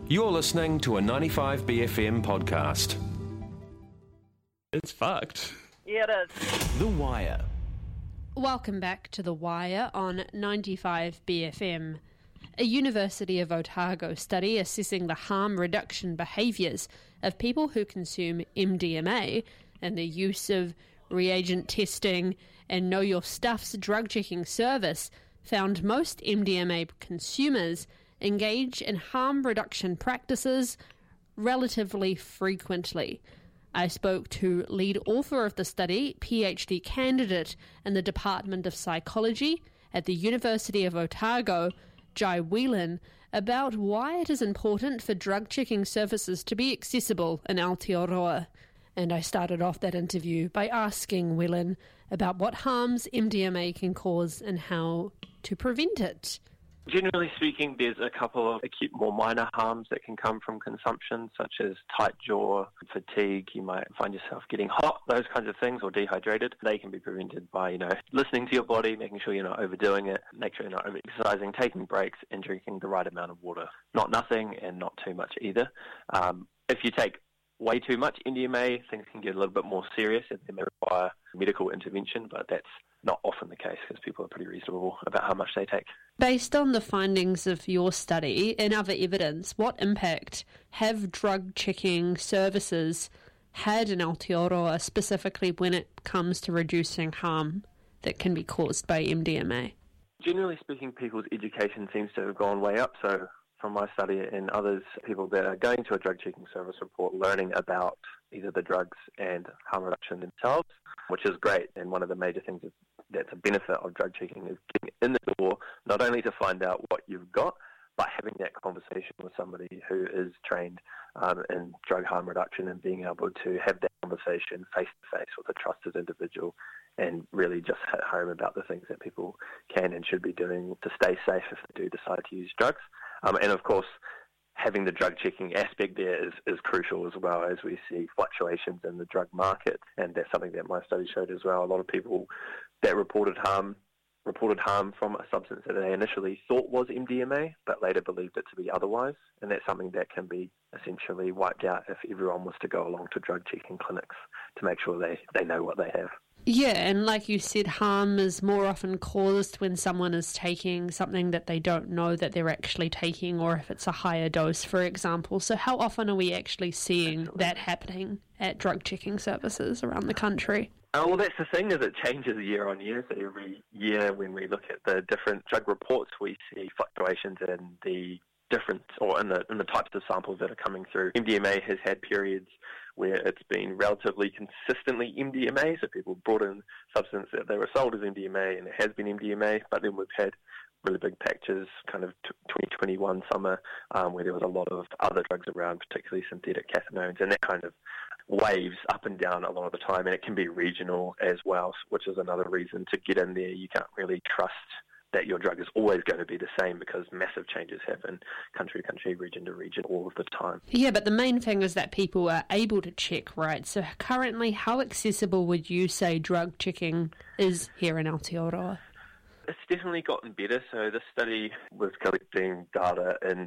You're listening to a 95BFM podcast. It's fucked. Yeah, it is. The Wire. Welcome back to The Wire on 95BFM. A University of Otago study assessing the harm reduction behaviours of people who consume MDMA and the use of reagent testing and Know Your Stuff's drug checking service found most MDMA consumers engage in harm reduction practices relatively frequently. I spoke to lead author of the study, PhD candidate in the Department of Psychology at the University of Otago, Jai Whelan, about why it is important for drug checking services to be accessible in Aotearoa. And I started off that interview by asking Whelan about what harms MDMA can cause and how to prevent it. Generally speaking, there's a couple of acute, more minor harms that can come from consumption, such as tight jaw, fatigue. You might find yourself getting hot, those kinds of things, or dehydrated. They can be prevented by, listening to your body, making sure you're not overdoing it, make sure you're not over-exercising, taking breaks, and drinking the right amount of water. Not nothing and not too much either. If you take way too much MDMA, things can get a little bit more serious and they may require medical intervention, but that's not often the case because people are pretty reasonable about how much they take. Based on the findings of your study and other evidence, what impact have drug checking services had in Aotearoa, specifically when it comes to reducing harm that can be caused by MDMA? Generally speaking, people's education seems to have gone way up. So from my study and others, people that are going to a drug checking service report learning about either the drugs and harm reduction themselves, which is great. And one of the major things that's a benefit of drug checking is getting in the door, not only to find out what you've got, but having that conversation with somebody who is trained in drug harm reduction and being able to have that conversation face-to-face with a trusted individual and really just hit home about the things that people can and should be doing to stay safe if they do decide to use drugs. And of course, having the drug checking aspect there is crucial as well, as we see fluctuations in the drug market. And that's something that my study showed as well. A lot of people that reported harm from a substance that they initially thought was MDMA, but later believed it to be otherwise. And that's something that can be essentially wiped out if everyone was to go along to drug checking clinics to make sure they know what they have. Yeah, and like you said, harm is more often caused when someone is taking something that they don't know that they're actually taking, or if it's a higher dose, for example. So how often are we actually seeing that happening at drug checking services around the country? Well, that's the thing, is it changes year on year. So every year when we look at the different drug reports, we see fluctuations in the different, or in the types of samples that are coming through. MDMA has had periods where it's been relatively consistently MDMA, so people brought in substance that they were sold as MDMA and it has been MDMA, but then we've had really big patches, kind of 2021 summer, where there was a lot of other drugs around, particularly synthetic cathinones, and that kind of waves up and down a lot of the time, and it can be regional as well, which is another reason to get in there. You can't really trust that your drug is always going to be the same because massive changes happen country to country, region to region, all of the time. Yeah, but the main thing is that people are able to check, right? So currently, how accessible would you say drug checking is here in Aotearoa? It's definitely gotten better. So this study was collecting data in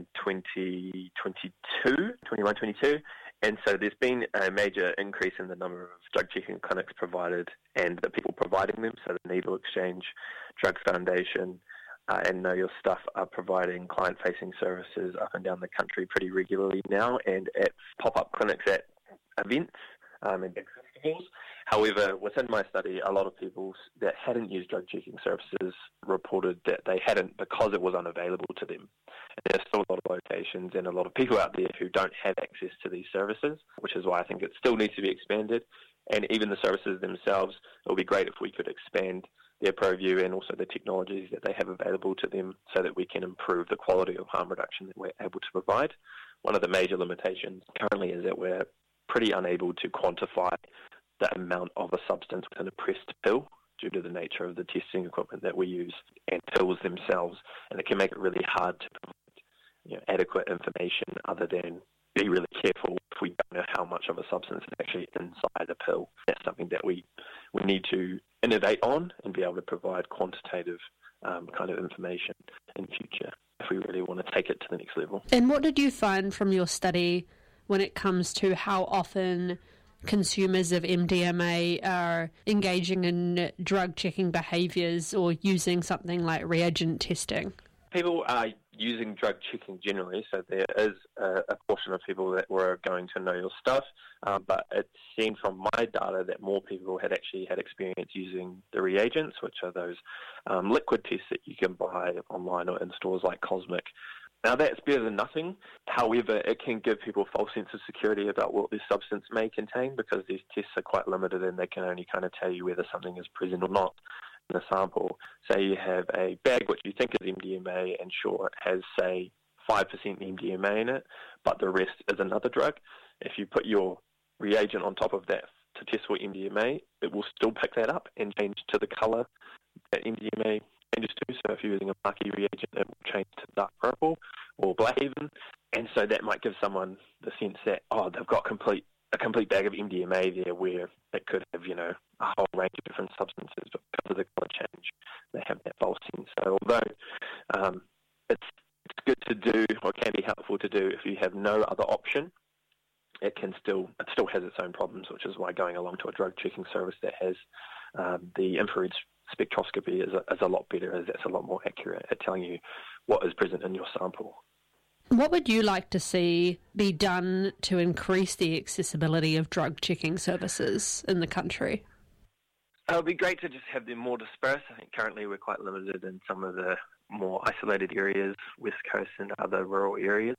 21-22, and so there's been a major increase in the number of drug checking clinics provided and the people providing them. So the Needle Exchange Drug Foundation and Know Your Stuff are providing client-facing services up and down the country pretty regularly now, and at pop-up clinics at events and big festivals. However, within my study, a lot of people that hadn't used drug checking services reported that they hadn't because it was unavailable to them. And there's still a lot of locations and a lot of people out there who don't have access to these services, which is why I think it still needs to be expanded. And even the services themselves, it would be great if we could expand their purview and also the technologies that they have available to them so that we can improve the quality of harm reduction that we're able to provide. One of the major limitations currently is that we're pretty unable to quantify the amount of a substance within a pressed pill due to the nature of the testing equipment that we use and pills themselves, and it can make it really hard to provide adequate information other than be really careful if we don't know how much of a substance is actually inside a pill. That's something that we need to innovate on and be able to provide quantitative kind of information in future. if we really want to take it to the next level. And what did you find from your study when it comes to how often consumers of MDMA are engaging in drug-checking behaviours or using something like reagent testing? People are using drug checking generally, so there is a portion of people that were going to know your stuff, but it seemed from my data that more people had actually had experience using the reagents, which are those liquid tests that you can buy online or in stores like Cosmic. Now, that's better than nothing. However, it can give people a false sense of security about what this substance may contain, because these tests are quite limited and they can only kind of tell you whether something is present or not in a sample. Say you have a bag which you think is MDMA, and sure, it has, say, 5% MDMA in it, but the rest is another drug. If you put your reagent on top of that to test for MDMA, it will still pick that up and change to the colour that MDMA changes to. So if you're using a marquee reagent, it will change to dark purple or black even. And so that might give someone the sense that, they've got a complete bag of MDMA there, where it could have, a whole range of different substances, but because of the colour change, they have that false sense. So although it's good to do, or can be helpful to do, if you have no other option, it still has its own problems, which is why going along to a drug checking service that has the infrared spectroscopy is a lot better, as that's a lot more accurate at telling you what is present in your sample. What would you like to see be done to increase the accessibility of drug checking services in the country? It would be great to just have them more dispersed. I think currently we're quite limited in some of the more isolated areas, West Coast and other rural areas,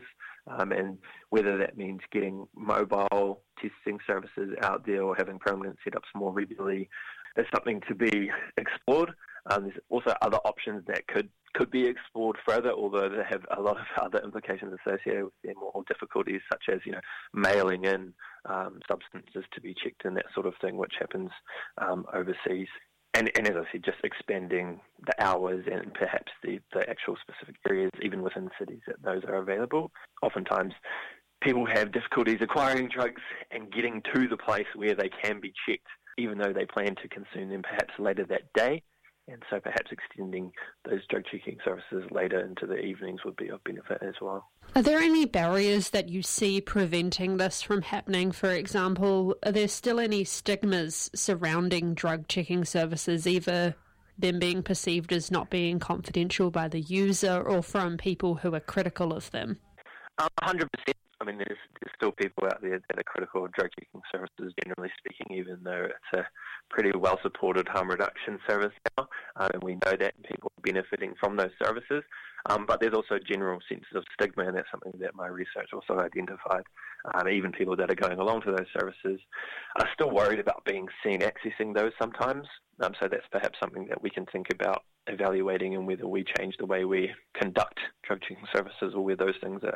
and whether that means getting mobile testing services out there or having permanent setups more regularly is something to be explored. There's also other options that could be explored further, although they have a lot of other implications associated with them, or difficulties such as, mailing in substances to be checked and that sort of thing, which happens overseas. And as I said, just expanding the hours and perhaps the actual specific areas, even within cities, that those are available. Oftentimes, people have difficulties acquiring drugs and getting to the place where they can be checked, even though they plan to consume them perhaps later that day. And so perhaps extending those drug checking services later into the evenings would be of benefit as well. Are there any barriers that you see preventing this from happening? For example, are there still any stigmas surrounding drug checking services, either them being perceived as not being confidential by the user or from people who are critical of them? 100%. I mean, there's still people out there that are critical of drug checking services, generally speaking, even though it's a pretty well-supported harm reduction service now, and we know that people are benefiting from those services. But there's also general senses of stigma, and that's something that my research also identified. Even people that are going along to those services are still worried about being seen accessing those sometimes. So that's perhaps something that we can think about evaluating, and whether we change the way we conduct drug checking services, or where those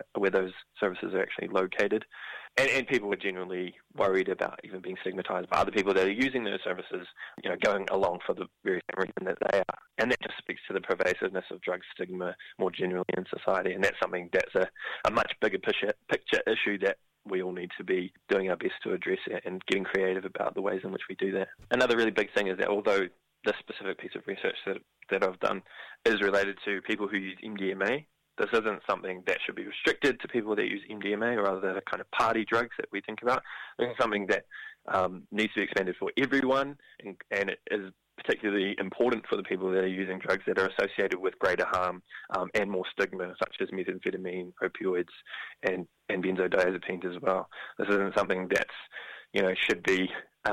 services are actually located. And people are generally worried about even being stigmatised by other people that are using those services, going along for the very same reason that they are. And that just speaks to the pervasiveness of drug stigma more generally in society. And that's something that's a much bigger picture issue that we all need to be doing our best to address it, and getting creative about the ways in which we do that. Another really big thing is that although this specific piece of research that I've done is related to people who use MDMA, this isn't something that should be restricted to people that use MDMA or other kind of party drugs that we think about. This is something that needs to be expanded for everyone, and it is particularly important for the people that are using drugs that are associated with greater harm and more stigma, such as methamphetamine, opioids, and benzodiazepines as well. This isn't something that's, should be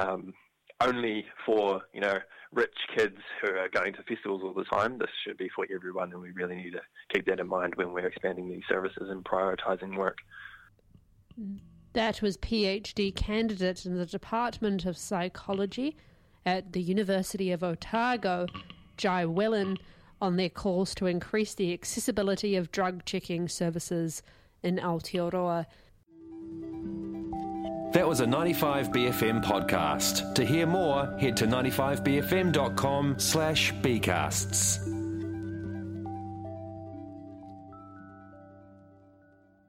only for, rich kids who are going to festivals all the time. This should be for everyone, and we really need to keep that in mind when we're expanding these services and prioritising work. That was PhD candidate in the Department of Psychology at the University of Otago, Jai Wellen, on their calls to increase the accessibility of drug checking services in Aotearoa. That was a 95BFM podcast. To hear more, head to 95bfm.com/bcasts.